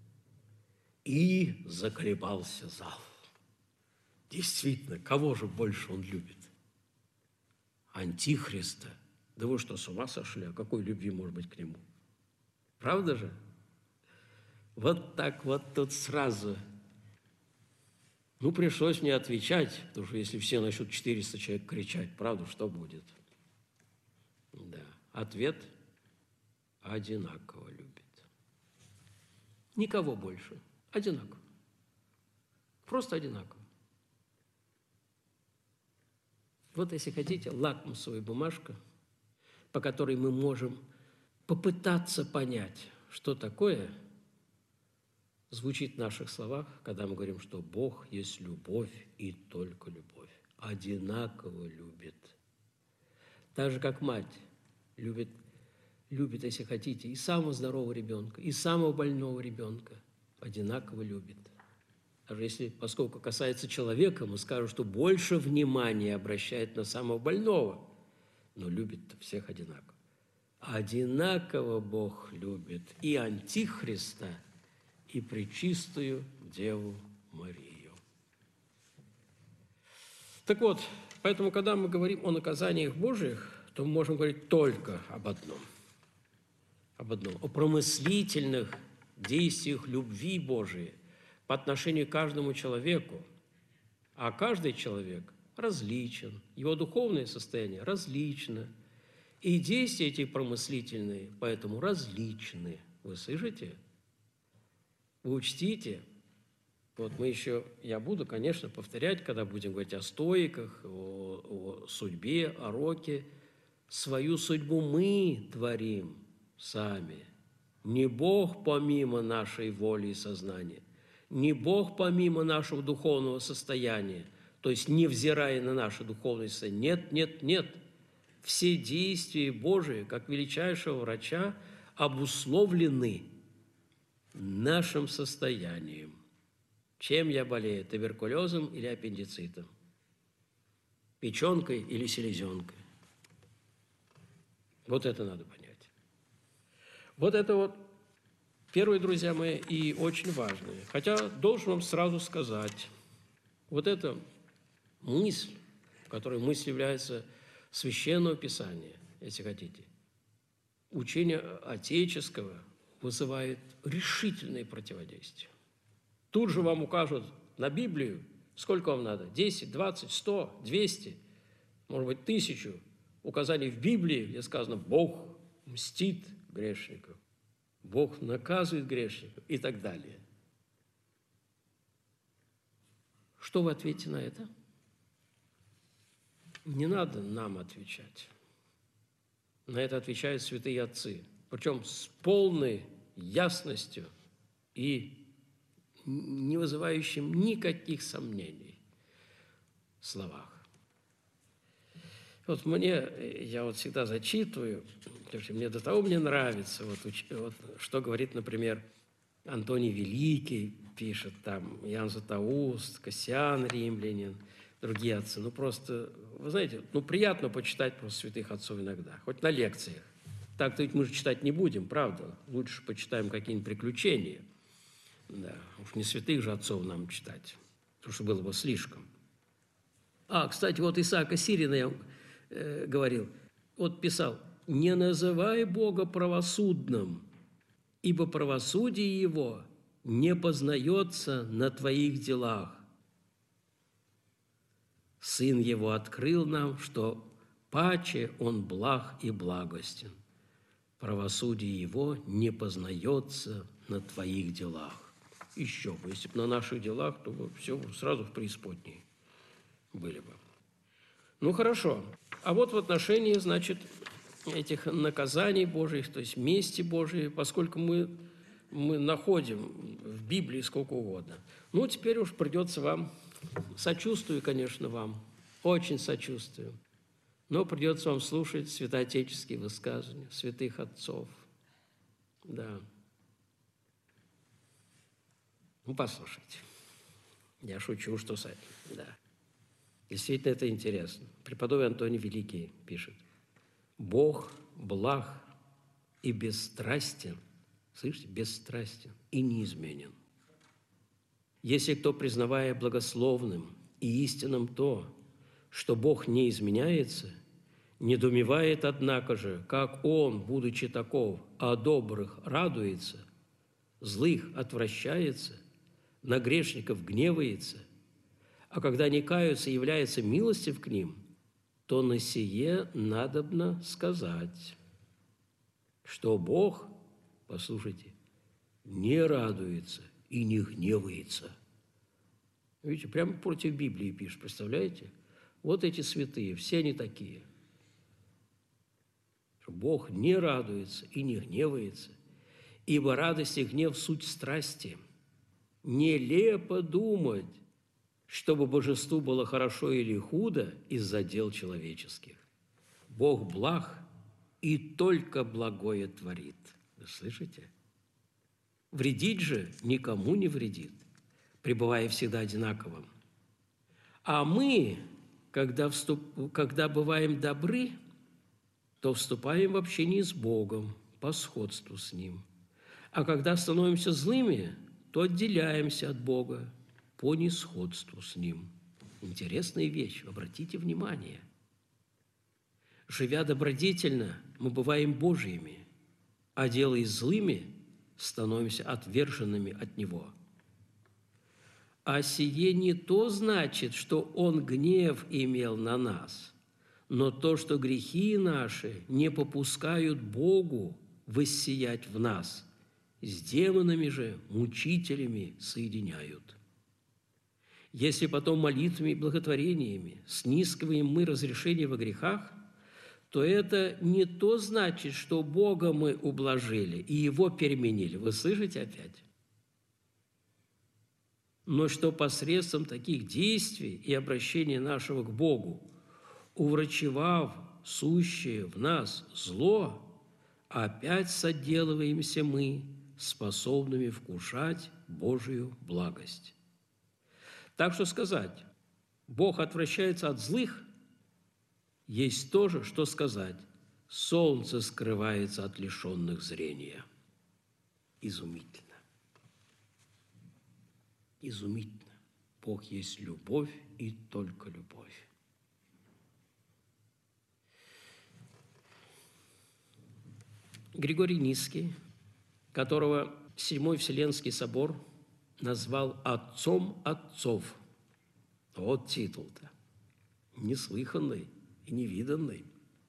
И заколебался зал. Действительно, кого же больше он любит? Антихриста. Да вы что, с ума сошли? О какой любви может быть к нему? Правда же? Вот так вот тут сразу. Пришлось мне отвечать, потому что если все начнут 400 человек кричать, правда, что будет? Да. Ответ – одинаково любит. Никого больше. Одинаково. Просто одинаково. Вот, если хотите, лакмусовая бумажка, по которой мы можем попытаться понять, что такое звучит в наших словах, когда мы говорим, что Бог есть любовь и только любовь. Одинаково любит. Так же, как мать любит, если хотите, и самого здорового ребенка, и самого больного ребенка. Одинаково любит. Даже если, поскольку касается человека, мы скажем, что больше внимания обращает на самого больного, но любит всех одинаково. Одинаково Бог любит и Антихриста, и Пречистую Деву Марию. Так вот, поэтому, когда мы говорим о наказаниях Божьих, то мы можем говорить только об одном, о промыслительных действиях любви Божией по отношению к каждому человеку. А каждый человек различен, его духовное состояние различно, и действия эти промыслительные поэтому различны. Вы слышите? Вы учтите, вот я буду, конечно, повторять, когда будем говорить о стоиках, о судьбе, о роке. Свою судьбу мы творим сами. Не Бог помимо нашей воли и сознания, не Бог помимо нашего духовного состояния, то есть невзирая на наше духовное состояние. Нет, нет, нет. Все действия Божии, как величайшего врача, обусловлены нашим состоянием. Чем я болею? Туберкулезом или аппендицитом? Печенкой или селезенкой? Вот это надо понять. Вот это вот первые, друзья мои, и очень важные. Хотя должен вам сразу сказать, вот эта мысль, которая мысль является Священного Писания, если хотите, учение отеческого вызывает решительное противодействие. Тут же вам укажут на Библию, сколько вам надо, 10, 20, 100, 200, может быть, 1000 указаний в Библии, где сказано «Бог мстит грешникам», «Бог наказывает грешников» и так далее. Что вы ответите на это? Не надо нам отвечать. На это отвечают святые отцы, причем с полной ясностью и не вызывающим никаких сомнений в словах. Вот я вот всегда зачитываю, потому что мне нравится, вот что говорит, например, Антоний Великий, пишет там, Иоанн Златоуст, Кассиан Римлянин, другие отцы. Ну, просто, вы знаете, приятно почитать просто святых отцов иногда, хоть на лекциях. Так-то ведь мы же читать не будем, правда? Лучше почитаем какие-нибудь приключения. Да, уж не святых же отцов нам читать, потому что было бы слишком. Кстати, вот Исаака Сирина я говорил, вот писал: «Не называй Бога правосудным, ибо правосудие Его не познается на твоих делах. Сын Его открыл нам, что паче Он благ и благостен. Правосудие Его не познается на твоих делах». Еще бы, если бы на наших делах, то бы все сразу в преисподней были бы. Ну, хорошо. А вот в отношении, значит, этих наказаний Божьих, то есть мести Божьей, поскольку мы находим в Библии сколько угодно. Ну, теперь уж придется вам, сочувствую, конечно, вам, очень сочувствую, но придется вам слушать святоотеческие высказывания святых отцов. Да. Ну, послушайте. Я шучу, что с этим, да. Действительно, это интересно. Преподобный Антоний Великий пишет: «Бог благ и бесстрастен». Слышите? Бесстрастен и неизменен. Если кто, признавая благословным и истинным то, что Бог не изменяется, недоумевает, однако же, как Он, будучи таков, о добрых радуется, злых отвращается, на грешников гневается, а когда не каются, является милостив к ним, то на сие надобно сказать, что Бог, послушайте, не радуется и не гневается. Видите, прямо против Библии пишет, представляете? Вот эти святые, все они такие. Бог не радуется и не гневается, ибо радость и гнев – суть страсти. Нелепо думать, чтобы божеству было хорошо или худо из-за дел человеческих. Бог благ и только благое творит. Вы слышите? Вредить же никому не вредит, пребывая всегда одинаковым. А мы, когда бываем добры, то вступаем в общение с Богом по сходству с Ним. А когда становимся злыми, то отделяемся от Бога по несходству с Ним. Интересная вещь, обратите внимание. Живя добродетельно, мы бываем Божьими, а делаясь злыми, становимся отверженными от Него. А сие не то значит, что Он гнев имел на нас, но то, что грехи наши не попускают Богу воссиять в нас, с демонами же, мучителями соединяют. Если потом молитвами и благотворениями снискиваем мы разрешение во грехах, то это не то значит, что Бога мы ублажили и Его переменили. Вы слышите опять? Но что посредством таких действий и обращения нашего к Богу, уврачевав сущее в нас зло, опять соделываемся мы способными вкушать Божию благость. Так что сказать, Бог отвращается от злых, есть то же, что сказать, солнце скрывается от лишенных зрения. Изумительно. Изумительно. Бог есть любовь и только любовь. Григорий Низкий, которого Седьмой Вселенский собор назвал «отцом отцов». Вот титул-то. Неслыханный и невиданный.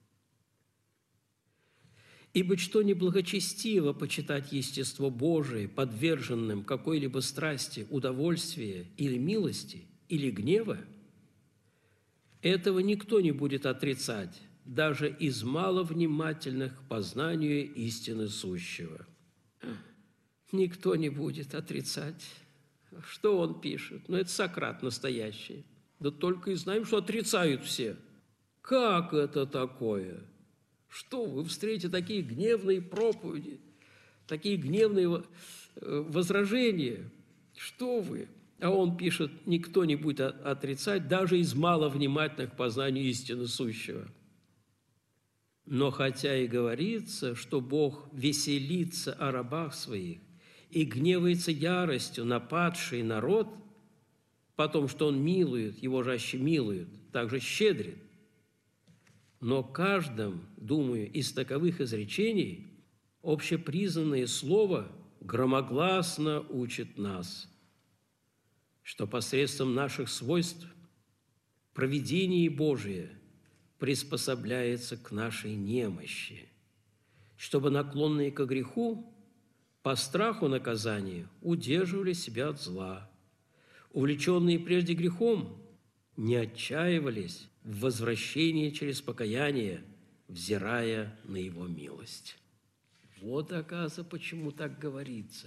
«Ибо что неблагочестиво почитать естество Божие, подверженным какой-либо страсти, удовольствия или милости, или гнева, этого никто не будет отрицать, даже из маловнимательных к познанию истины сущего». Никто не будет отрицать. Что он пишет? Ну, это Сократ настоящий. Да только и знаем, что отрицают все. Как это такое? Что вы встретите такие гневные проповеди, такие гневные возражения? Что вы? А он пишет: никто не будет отрицать, даже из маловнимательных к познанию истины сущего. Но хотя и говорится, что Бог веселится о рабах своих и гневается яростью на падший народ, потом, что Он милует, Его жаще милует, также щедрит. Но каждом, думаю, из таковых изречений общепризнанное слово громогласно учит нас, что посредством наших свойств провидение Божие приспособляется к нашей немощи, чтобы наклонные ко греху по страху наказания удерживали себя от зла, увлеченные прежде грехом не отчаивались в возвращении через покаяние, взирая на Его милость. Вот, оказывается, почему так говорится.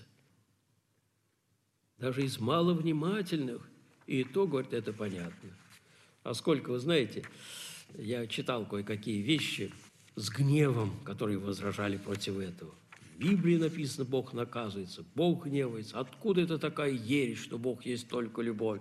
Даже из маловнимательных, и то, говорит, это понятно. А сколько, вы знаете, я читал кое-какие вещи с гневом, которые возражали против этого. В Библии написано: Бог наказывается, Бог гневается. Откуда это такая ересь, что Бог есть только любовь?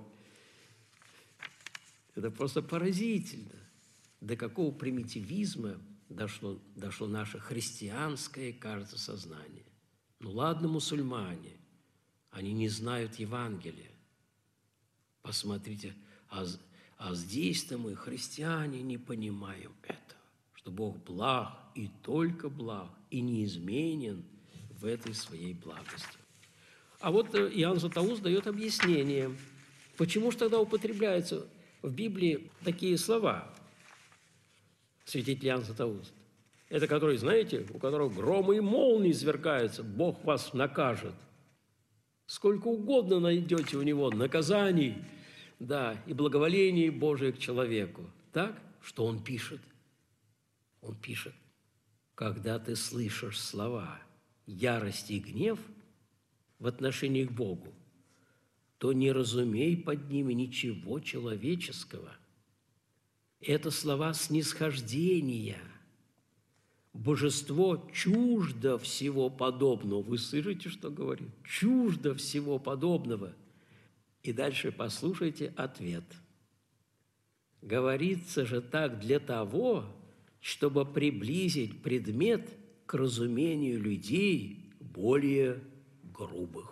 Это просто поразительно. До какого примитивизма дошло наше христианское, кажется, сознание. Ну ладно, мусульмане, они не знают Евангелия. Посмотрите, а здесь-то мы, христиане, не понимаем этого, что Бог благ и только благ, и неизменен в этой своей благости. А вот Иоанн Златоуст дает объяснение, почему же тогда употребляются в Библии такие слова, святитель Иоанн Златоуст. Это который, знаете, у которого громы и молнии извергаются, Бог вас накажет. Сколько угодно найдете у него наказаний, да, и благоволений Божие к человеку. Так? Что он пишет? Он пишет: когда ты слышишь слова ярость и гнев в отношении к Богу, то не разумей под ними ничего человеческого. Это слова снисхождения. Божество чуждо всего подобного. Вы слышите, что говорит? Чуждо всего подобного. И дальше послушайте ответ. Говорится же так для того, чтобы приблизить предмет к разумению людей более грубых.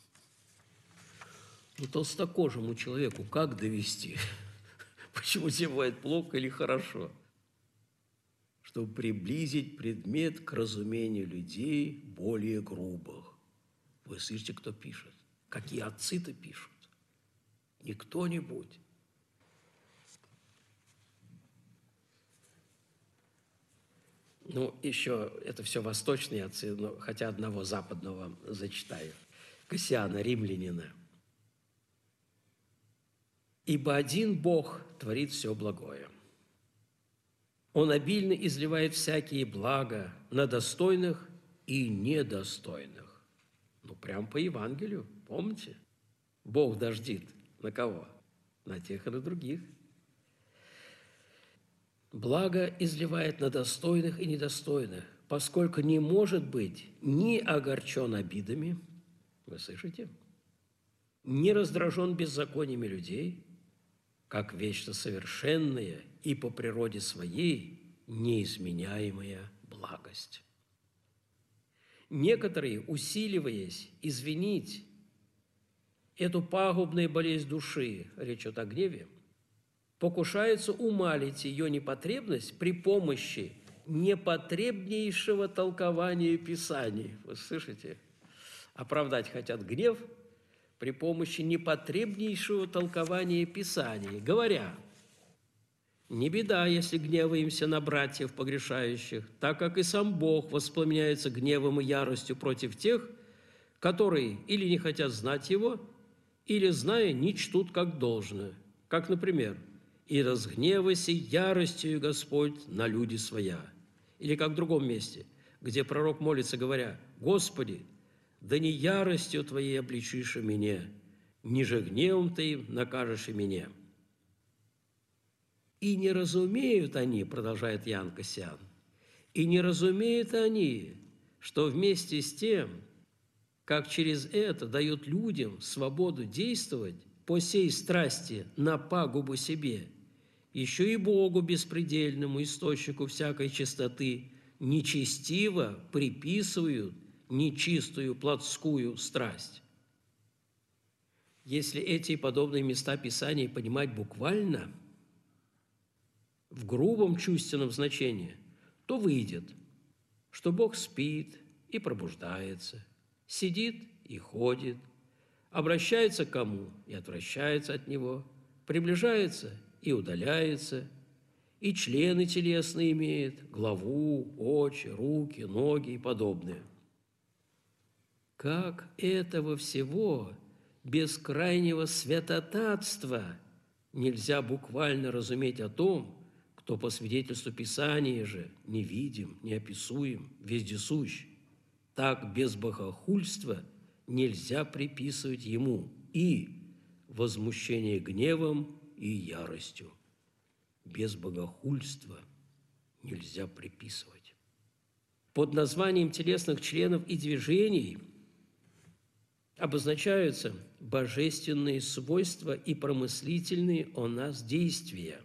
Ну, толстокожему человеку как довести? Почему тебе бывает плохо или хорошо? Чтобы приблизить предмет к разумению людей более грубых. Вы слышите, кто пишет? Какие отцы-то пишут? Не кто-нибудь. Ну, еще это все восточные отцы, но хотя одного западного вам зачитаю. Кассиана, римлянина. «Ибо один Бог творит все благое. Он обильно изливает всякие блага на достойных и недостойных». Ну, прям по Евангелию, помните? Бог дождит на кого? На тех и на других. Благо изливает на достойных и недостойных, поскольку не может быть ни огорчен обидами, вы слышите, ни раздражен беззакониями людей, как вечно совершенная и по природе своей неизменяемая благость. Некоторые, усиливаясь извинить эту пагубную болезнь души, речь идет о гневе, покушаются умалить ее непотребность при помощи непотребнейшего толкования Писаний. Вы слышите? Оправдать хотят гнев при помощи непотребнейшего толкования Писаний, говоря: не беда, если гневаемся на братьев погрешающих, так как и сам Бог воспламеняется гневом и яростью против тех, которые или не хотят знать Его, или, зная, не чтут как должное. Как, например, «И разгневайся яростью Господь на люди своя». Или как в другом месте, где пророк молится, говоря: «Господи, да не яростью Твоей обличишь и меня, ниже гневом Твоим накажешь и меня». И не разумеют они, продолжает Ян Кассиан, и не разумеют они, что вместе с тем, как через это дают людям свободу действовать по сей страсти на пагубу себе, еще и Богу беспредельному, источнику всякой чистоты, нечестиво приписывают нечистую плотскую страсть. Если эти и подобные места Писания понимать буквально, в грубом чувственном значении, то выйдет, что Бог спит и пробуждается, сидит и ходит, обращается к кому и отвращается от него, приближается и удаляется, и члены телесные имеет, главу, очи, руки, ноги и подобное. Как этого всего без крайнего святотатства нельзя буквально разуметь о том, кто по свидетельству Писания же невидим, неописуем, вездесущ, так без богохульства нельзя приписывать ему и возмущение гневом и яростью. Без богохульства нельзя приписывать. Под названием телесных членов и движений обозначаются божественные свойства и промыслительные о нас действия,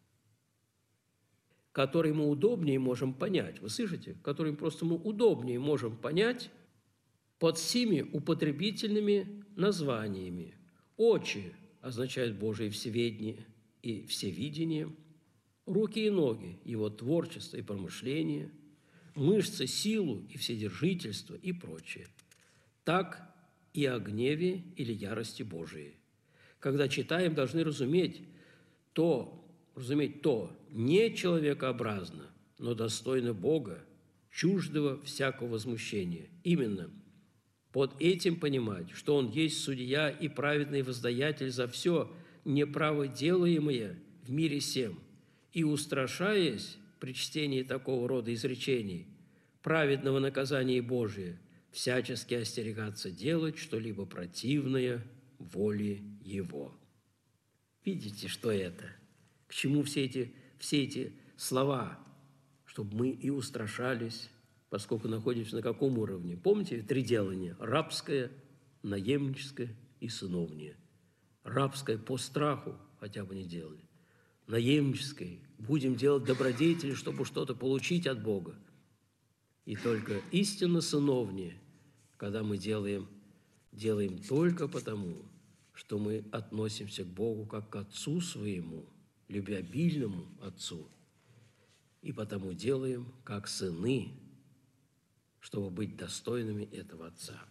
которые мы удобнее можем понять. Вы слышите? Которые просто мы удобнее можем понять под сими употребительными названиями. Очи означают Божие всеведение и всевидение, руки и ноги – его творчество и промышление, мышцы – силу и вседержительство и прочее. Так и о гневе или ярости Божией. Когда читаем, должны разуметь то не человекообразно, но достойно Бога, чуждого всякого возмущения. Именно под этим понимать, что Он есть судья и праведный воздаятель за все неправо делаемое в мире сем, и, устрашаясь при чтении такого рода изречений, праведного наказания Божия, всячески остерегаться делать что-либо противное воле Его. Видите, что это? К чему все эти слова? Чтобы мы и устрашались, поскольку находимся на каком уровне? Помните, три делания – рабское, наемническое и сыновнее. Рабское по страху хотя бы не делали. Наемническое – будем делать добродетели, чтобы что-то получить от Бога. И только истинно сыновнее, когда мы делаем только потому, что мы относимся к Богу как к Отцу Своему, любвеобильному Отцу, и потому делаем как сыны, чтобы быть достойными этого Отца.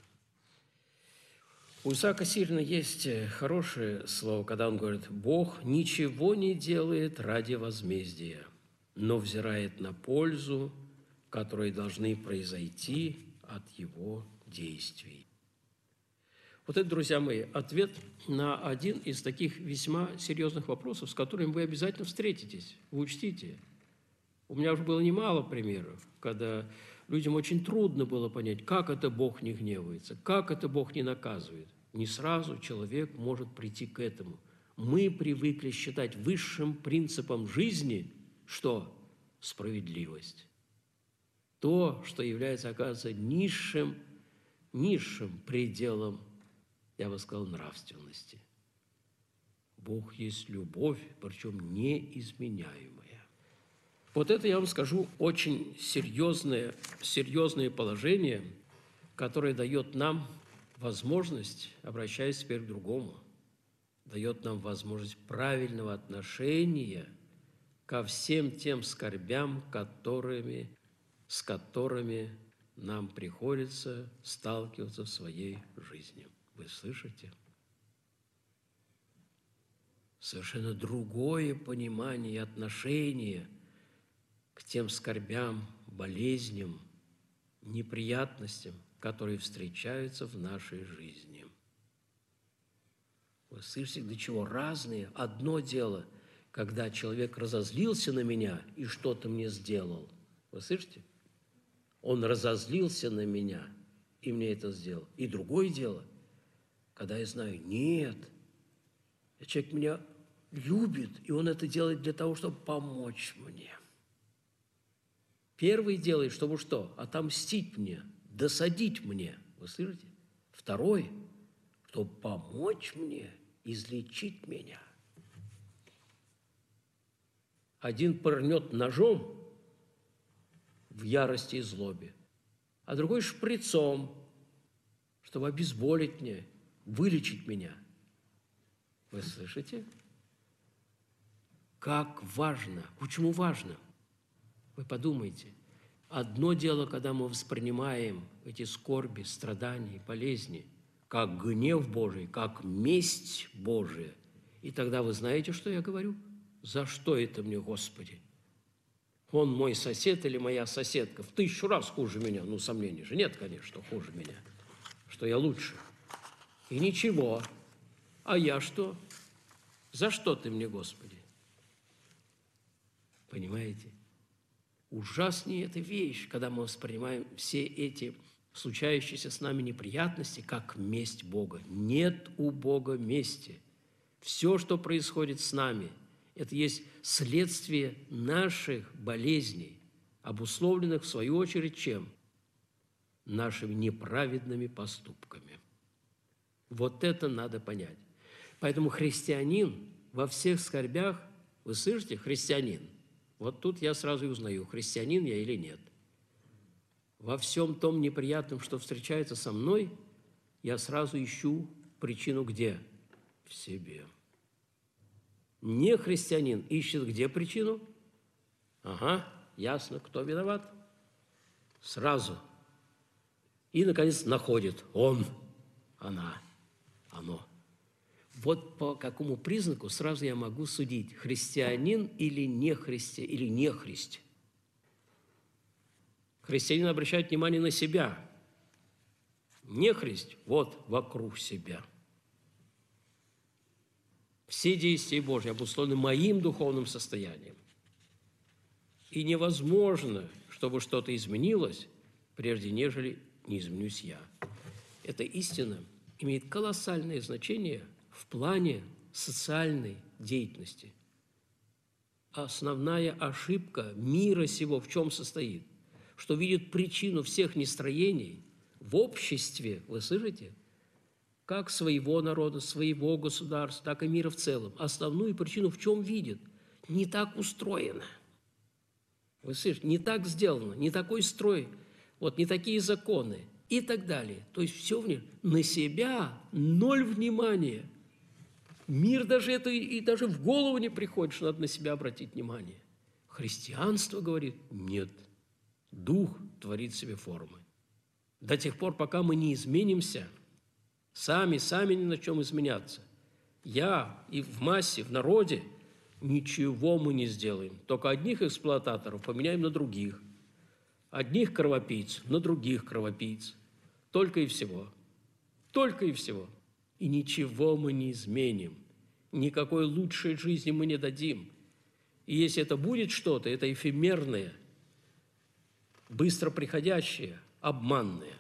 У Исаака Сирина есть хорошее слово, когда он говорит: «Бог ничего не делает ради возмездия, но взирает на пользу, которые должны произойти от Его действий». Вот это, друзья мои, ответ на один из таких весьма серьезных вопросов, с которыми вы обязательно встретитесь. Вы учтите. У меня уже было немало примеров, когда людям очень трудно было понять, как это Бог не гневается, как это Бог не наказывает. Не сразу человек может прийти к этому. Мы привыкли считать высшим принципом жизни, что? Справедливость. То, что является, оказывается, низшим пределом, я бы сказал, нравственности. Бог есть любовь, причем неизменяемая. Вот это, я вам скажу, очень серьезное положение, которое дает нам возможность, обращаясь теперь к другому, дает нам возможность правильного отношения ко всем тем скорбям, с которыми нам приходится сталкиваться в своей жизни. Вы слышите? Совершенно другое понимание и отношение к тем скорбям, болезням, неприятностям, которые встречаются в нашей жизни. Вы слышите, до чего разные? Одно дело, когда человек разозлился на меня и что-то мне сделал. Вы слышите? Он разозлился на меня и мне это сделал. И другое дело, когда я знаю, нет, человек меня любит, и Он это делает для того, чтобы помочь мне. Первый делает, чтобы что? Отомстить мне, досадить мне. Вы слышите? Второй, чтобы помочь мне, излечить меня. Один пырнет ножом в ярости и злобе, а другой шприцом, чтобы обезболить меня, вылечить меня. Вы слышите? Как важно. Почему важно? Вы подумайте. Одно дело, когда мы воспринимаем эти скорби, страдания, болезни, как гнев Божий, как месть Божия. И тогда вы знаете, что я говорю? За что это мне, Господи? Он мой сосед или моя соседка в 1000 раз хуже меня. Ну, сомнений же нет, конечно, что хуже меня, что я лучше. И ничего. А я что? За что ты мне, Господи? Понимаете? Ужаснее эта вещь, когда мы воспринимаем все эти случающиеся с нами неприятности, как месть Бога. Нет у Бога мести. Все, что происходит с нами, это есть следствие наших болезней, обусловленных, в свою очередь, чем? Нашими неправедными поступками. Вот это надо понять. Поэтому христианин во всех скорбях, вы слышите, христианин, вот тут я сразу и узнаю, христианин я или нет. Во всем том неприятном, что встречается со мной, я сразу ищу причину где? В себе. Не христианин ищет где причину? Ага, ясно, кто виноват? Сразу. И, наконец, находит он, она, оно. Вот по какому признаку сразу я могу судить, христианин или не христианин, или не христианин. Христианин обращает внимание на себя. Не христ, вот вокруг себя. Все действия Божьи обусловлены моим духовным состоянием. И невозможно, чтобы что-то изменилось, прежде нежели не изменюсь я. Эта истина имеет колоссальное значение в плане социальной деятельности. Основная ошибка мира сего в чем состоит? Что видит причину всех нестроений в обществе, вы слышите? Как своего народа, своего государства, так и мира в целом. Основную причину в чем видит? Не так устроено. Вы слышите? Не так сделано, не такой строй, вот не такие законы и так далее. То есть все на себя 0 внимания. Мир даже это и даже в голову не приходит, что надо на себя обратить внимание. Христианство говорит, нет, Дух творит себе формы. До тех пор, пока мы не изменимся, сами ни на чем изменяться. Я и в массе, в народе ничего мы не сделаем. Только одних эксплуататоров поменяем на других. Одних кровопийц на других кровопийц. Только и всего. Только и всего. И ничего мы не изменим. Никакой лучшей жизни мы не дадим. И если это будет что-то, это эфемерное, быстро приходящее, обманное.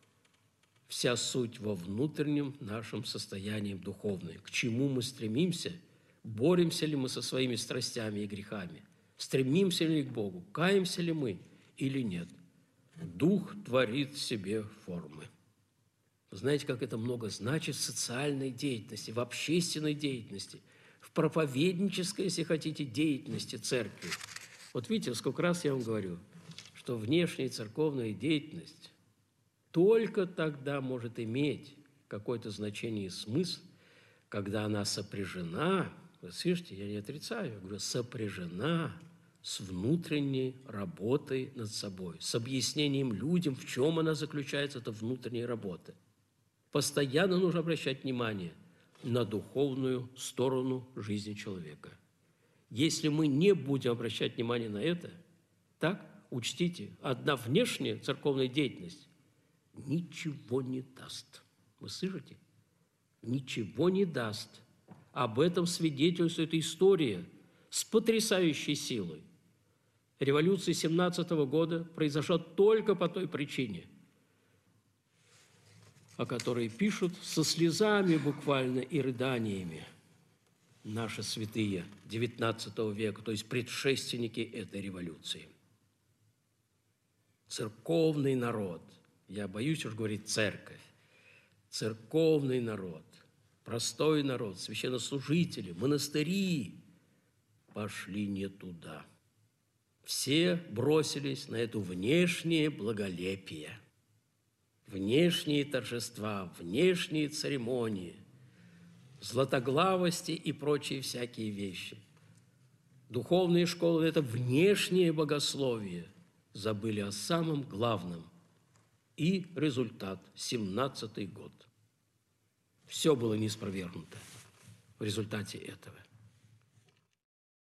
Вся суть во внутреннем нашем состоянии духовном. К чему мы стремимся? Боремся ли мы со своими страстями и грехами? Стремимся ли к Богу? Каемся ли мы или нет? Дух творит в себе формы. Вы знаете, как это много значит в социальной деятельности, в общественной деятельности, в проповеднической, если хотите, деятельности церкви. Вот видите, сколько раз я вам говорю, что внешняя церковная деятельность только тогда может иметь какое-то значение и смысл, когда она сопряжена, вы слышите, я не отрицаю, я говорю, сопряжена с внутренней работой над собой, с объяснением людям, в чем она заключается, эта внутренняя работа. Постоянно нужно обращать внимание на духовную сторону жизни человека. Если мы не будем обращать внимание на это, так, учтите, одна внешняя церковная деятельность ничего не даст. Вы слышите? Ничего не даст. Об этом свидетельствует история с потрясающей силой. Революция 17 года произошла только по той причине, о которой пишут со слезами буквально и рыданиями наши святые XIX века, то есть предшественники этой революции. Церковный народ, я боюсь уж говорить церковь, церковный народ, простой народ, священнослужители, монастыри пошли не туда. Все бросились на это внешнее благолепие, внешние торжества, внешние церемонии, златоглавости и прочие всякие вещи. Духовные школы – это внешнее богословие. Забыли о самом главном. И результат – 17-й год. Все было неспровергнуто в результате этого.